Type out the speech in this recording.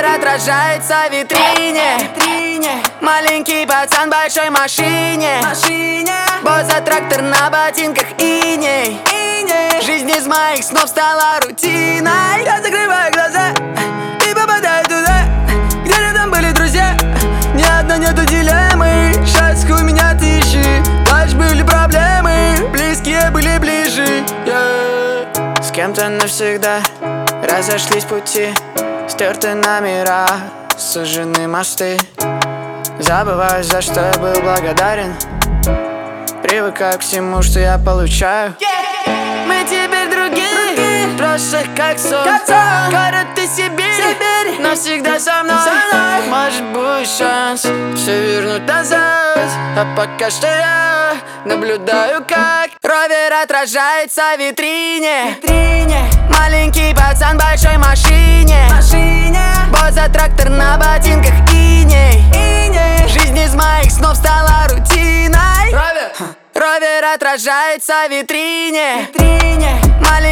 отражается в витрине. Маленький пацан в большой машине. Босс за трактор на ботинках иней. Жизнь из моих снов стала рутиной. Я закрываю глаза и попадаю туда, где рядом были друзья. Ни одной нету дилеммы. Сейчас у меня тысячи. Дальше были проблемы. Близкие были ближе. С кем-то навсегда разошлись пути. Стерты номера, сожжены мосты. Забываю, за что я был благодарен. Привыкаю к всему, что я получаю. Мы теперь другие, просто как сон. Город и Сибирь, навсегда со мной. Может будет шанс все вернуть назад. А пока что я наблюдаю, как ровер отражается в витрине. Маленький пацан в большой машине. Босс за трактор на ботинках иней. Жизнь из моих снов стала рутиной. Ровер отражается в витрине.